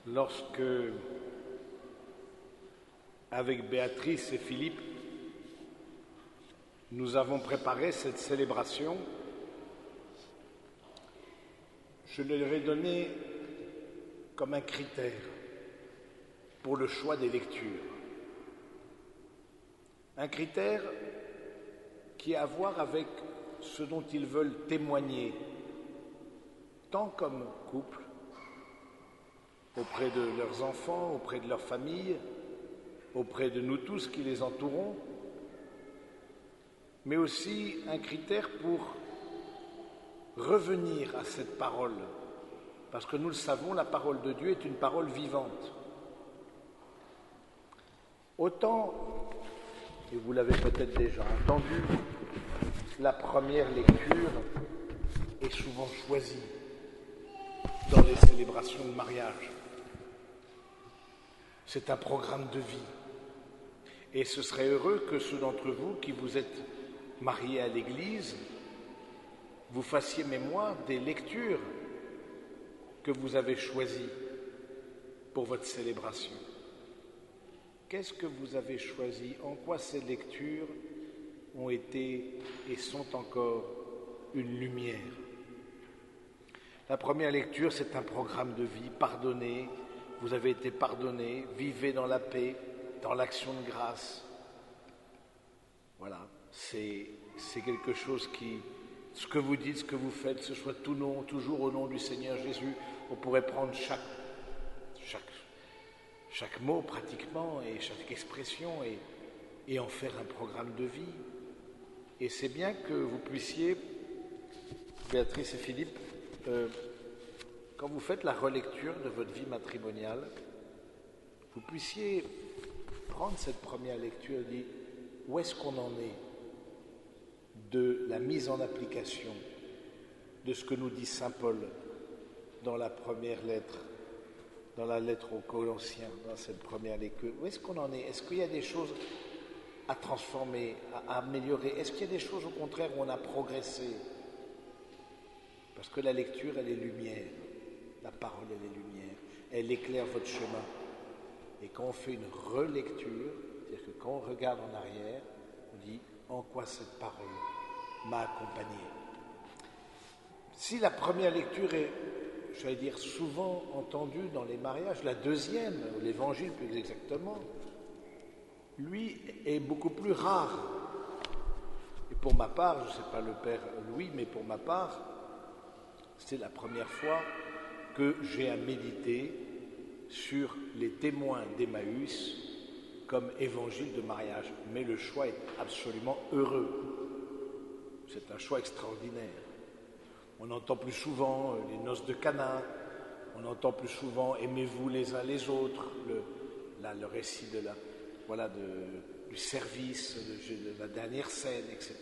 lorsque, avec Béatrice et Philippe, nous avons préparé cette célébration, je leur ai donné comme un critère pour le choix des lectures. Un critère qui a à voir avec ce dont ils veulent témoigner, tant comme couple, auprès de leurs enfants, auprès de leur famille, auprès de nous tous qui les entourons, mais aussi un critère pour revenir à cette parole, parce que nous le savons, la parole de Dieu est une parole vivante. Autant, et vous l'avez peut-être déjà entendu, la première lecture est souvent choisie dans les célébrations de mariage. C'est un programme de vie. Et ce serait heureux que ceux d'entre vous qui vous êtes mariés à l'Église, vous fassiez mémoire des lectures que vous avez choisies pour votre célébration. Qu'est-ce que vous avez choisi? En quoi ces lectures ont été et sont encore une lumière? La première lecture, c'est un programme de vie. Pardonnez, vous avez été pardonnés, vivez dans la paix, dans l'action de grâce. Voilà, c'est quelque chose qui, ce que vous dites, ce que vous faites, ce soit tout nom, toujours au nom du Seigneur Jésus. On pourrait prendre chaque mot pratiquement et chaque expression et en faire un programme de vie. Et c'est bien que vous puissiez, Béatrice et Philippe, quand vous faites la relecture de votre vie matrimoniale, vous puissiez prendre cette première lecture et dire où est-ce qu'on en est de la mise en application de ce que nous dit saint Paul dans la première lettre, dans la lettre aux Colossiens, dans cette première lecture. Où est-ce qu'on en est? Est-ce qu'il y a des choses à transformer, à améliorer? Est-ce qu'il y a des choses au contraire où on a progressé? Parce que la lecture, elle est lumière. La parole, elle est lumière. Elle éclaire votre chemin. Et quand on fait une relecture, c'est-à-dire que quand on regarde en arrière, on dit en quoi cette parole m'a accompagné. Si la première lecture est, j'allais dire, souvent entendue dans les mariages, la deuxième, ou l'évangile plus exactement, lui est beaucoup plus rare. Et pour ma part, je ne sais pas le père Louis, mais pour ma part, c'est la première fois que j'ai à méditer sur les témoins d'Emmaüs comme évangile de mariage. Mais le choix est absolument heureux. C'est un choix extraordinaire. On entend plus souvent les noces de Cana, on entend plus souvent aimez-vous les uns les autres, le récit du service, de la dernière scène, etc.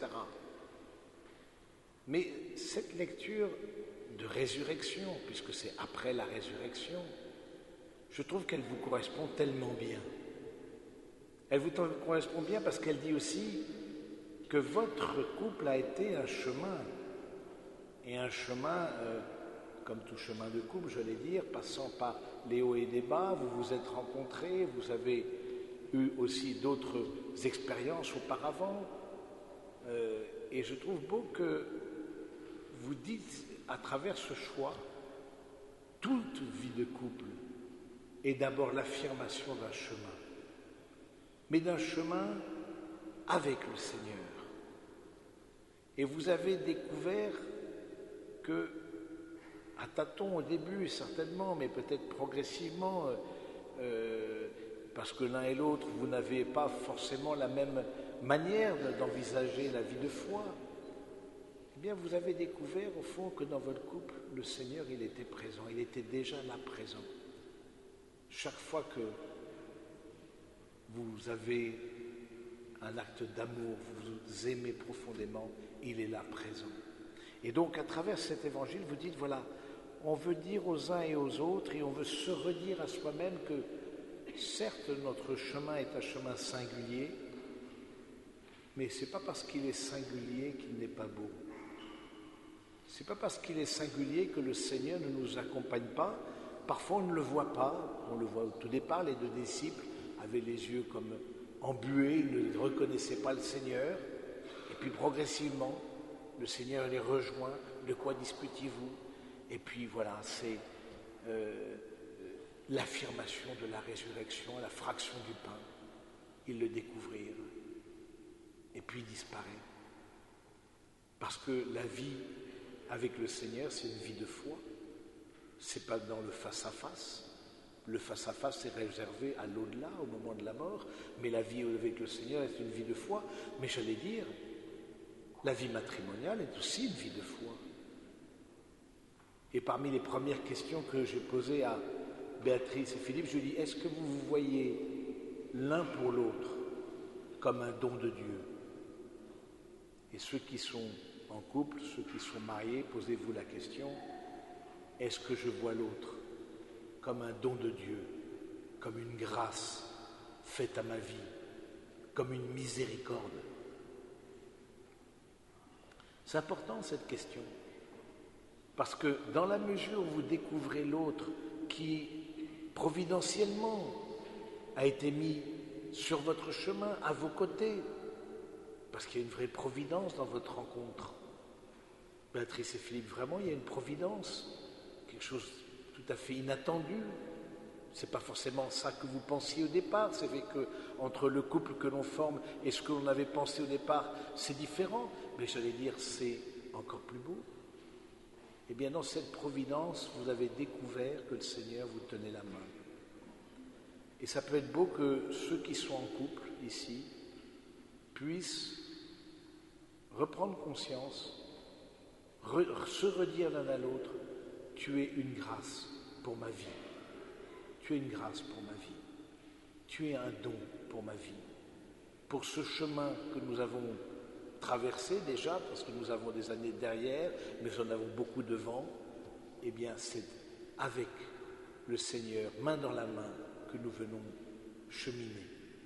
Mais cette lecture de résurrection, puisque c'est après la résurrection, je trouve qu'elle vous correspond tellement bien. Elle vous correspond bien parce qu'elle dit aussi que votre couple a été un chemin, et un chemin, comme tout chemin de couple, je vais dire, passant par les hauts et les bas, vous vous êtes rencontrés, vous avez eu aussi d'autres expériences auparavant, et je trouve beau que vous dites, à travers ce choix, toute vie de couple est d'abord l'affirmation d'un chemin, mais d'un chemin avec le Seigneur. Et vous avez découvert que, à tâtons au début certainement, mais peut-être progressivement, parce que l'un et l'autre, vous n'avez pas forcément la même manière d'envisager la vie de foi, eh bien vous avez découvert au fond que dans votre couple, le Seigneur, il était présent, il était déjà là présent. Chaque fois que vous avez un acte d'amour, vous vous aimez profondément, il est là présent. Et donc, à travers cet évangile, vous dites, voilà, on veut dire aux uns et aux autres, et on veut se redire à soi-même que, certes, notre chemin est un chemin singulier, mais ce n'est pas parce qu'il est singulier qu'il n'est pas beau. Ce n'est pas parce qu'il est singulier que le Seigneur ne nous accompagne pas parfois on ne le voit pas, on le voit au tout départ, les deux disciples avaient les yeux comme embués, ils ne reconnaissaient pas le Seigneur, et puis progressivement, le Seigneur les rejoint, de quoi disputiez-vous? Et puis voilà, c'est l'affirmation de la résurrection, la fraction du pain. Ils le découvrirent, et puis il disparaît. Parce que la vie avec le Seigneur, c'est une vie de foi. C'est pas dans le face-à-face. Le face-à-face est réservé à l'au-delà, au moment de la mort. Mais la vie avec le Seigneur est une vie de foi. Mais j'allais dire, la vie matrimoniale est aussi une vie de foi. Et parmi les premières questions que j'ai posées à Béatrice et Philippe, je dis, est-ce que vous vous voyez l'un pour l'autre comme un don de Dieu? Et ceux qui sont en couple, ceux qui sont mariés, posez-vous la question, est-ce que je vois l'autre comme un don de Dieu, comme une grâce faite à ma vie, comme une miséricorde? C'est important cette question, parce que dans la mesure où vous découvrez l'autre qui providentiellement a été mis sur votre chemin, à vos côtés, parce qu'il y a une vraie providence dans votre rencontre. Béatrice et Philippe, vraiment, il y a une providence, quelque chose de tout à fait inattendu. Ce n'est pas forcément ça que vous pensiez au départ, c'est vrai qu'entre le couple que l'on forme et ce que l'on avait pensé au départ, c'est différent, mais j'allais dire, c'est encore plus beau. Eh bien, dans cette providence, vous avez découvert que le Seigneur vous tenait la main. Et ça peut être beau que ceux qui sont en couple, ici, puissent reprendre conscience, se redire l'un à l'autre, tu es une grâce pour ma vie, tu es une grâce pour ma vie, tu es un don pour ma vie, pour ce chemin que nous avons traversé déjà, parce que nous avons des années derrière, mais nous en avons beaucoup devant, eh bien c'est avec le Seigneur, main dans la main, que nous venons cheminer.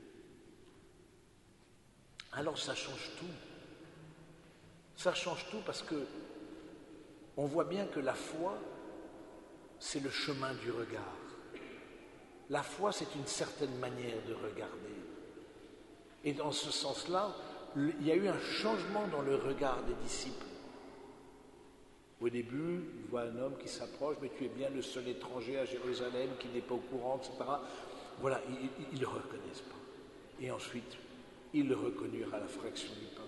Alors ça change tout. Ça change tout parce que on voit bien que la foi, c'est le chemin du regard. La foi, c'est une certaine manière de regarder. Et dans ce sens-là, il y a eu un changement dans le regard des disciples. Au début, il voit un homme qui s'approche, mais tu es bien le seul étranger à Jérusalem qui n'est pas au courant, etc. Voilà, ils ne le reconnaissent pas. Et ensuite, ils le reconnurent à la fraction du pain.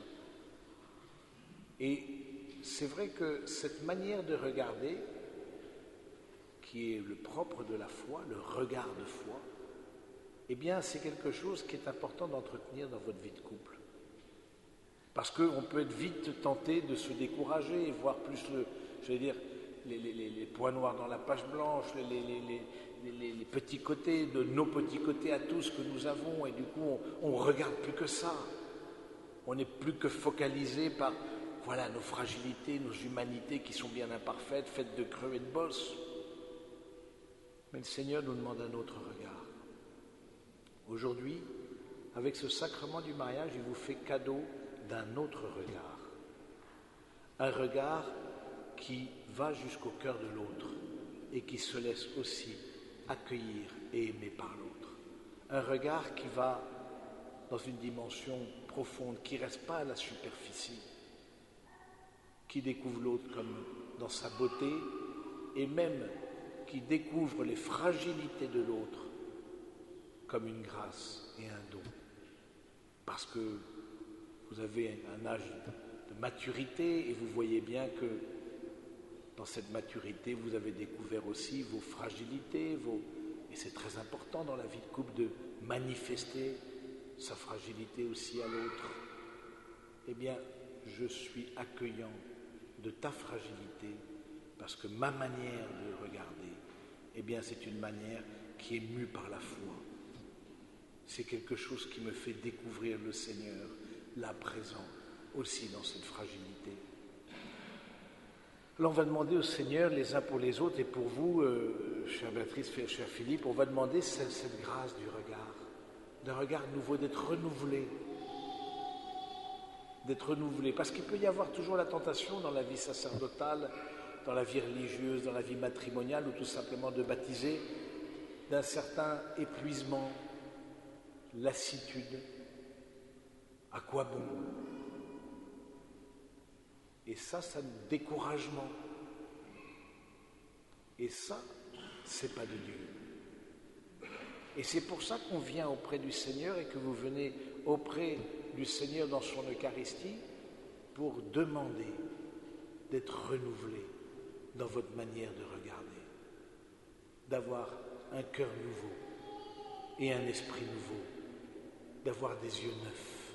Et c'est vrai que cette manière de regarder, qui est le propre de la foi, le regard de foi, eh bien, c'est quelque chose qui est important d'entretenir dans votre vie de couple. Parce qu'on peut être vite tenté de se décourager et voir plus, les points noirs dans la page blanche, les petits côtés, de nos petits côtés à tous que nous avons, et du coup, on ne regarde plus que ça. On n'est plus que focalisé par, voilà, nos fragilités, nos humanités qui sont bien imparfaites, faites de creux et de bosses. Mais le Seigneur nous demande un autre regard. Aujourd'hui, avec ce sacrement du mariage, il vous fait cadeau d'un autre regard. Un regard qui va jusqu'au cœur de l'autre et qui se laisse aussi accueillir et aimer par l'autre. Un regard qui va dans une dimension profonde, qui ne reste pas à la superficie, qui découvre l'autre comme dans sa beauté et même qui découvre les fragilités de l'autre comme une grâce et un don. Parce que vous avez un âge de maturité et vous voyez bien que dans cette maturité, vous avez découvert aussi vos fragilités, et c'est très important dans la vie de couple de manifester sa fragilité aussi à l'autre. Eh bien, je suis accueillant de ta fragilité parce que ma manière de regarder, eh bien, c'est une manière qui est mue par la foi. C'est quelque chose qui me fait découvrir le Seigneur, là présent, aussi dans cette fragilité. Alors on va demander au Seigneur, les uns pour les autres, et pour vous, chère Béatrice, cher Philippe, on va demander cette grâce du regard, d'un regard nouveau, d'être renouvelé. Parce qu'il peut y avoir toujours la tentation dans la vie sacerdotale dans la vie religieuse, dans la vie matrimoniale, ou tout simplement de baptiser d'un certain épuisement, lassitude. À quoi bon? Et ça, c'est un découragement. Et ça, c'est pas de Dieu. Et c'est pour ça qu'on vient auprès du Seigneur et que vous venez auprès du Seigneur dans son Eucharistie pour demander d'être renouvelé dans votre manière de regarder, d'avoir un cœur nouveau et un esprit nouveau, d'avoir des yeux neufs.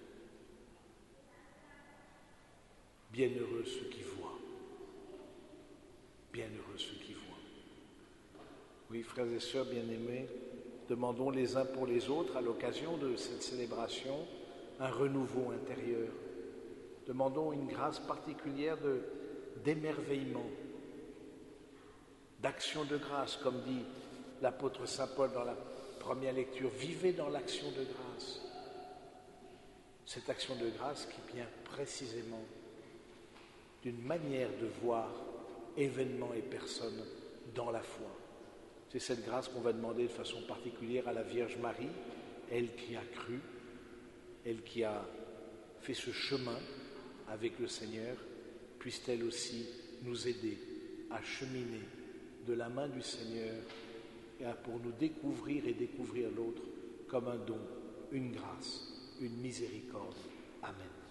Bienheureux ceux qui voient, bienheureux ceux qui voient. Oui, frères et sœurs bien-aimés, demandons les uns pour les autres, à l'occasion de cette célébration, un renouveau intérieur. Demandons une grâce particulière d'émerveillement, d'action de grâce, comme dit l'apôtre Saint Paul dans la première lecture. Vivez dans l'action de grâce. Cette action de grâce qui vient précisément d'une manière de voir événements et personnes dans la foi. C'est cette grâce qu'on va demander de façon particulière à la Vierge Marie, elle qui a cru, elle qui a fait ce chemin avec le Seigneur, puisse-t-elle aussi nous aider à cheminer de la main du Seigneur et pour nous découvrir et découvrir l'autre comme un don, une grâce, une miséricorde. Amen.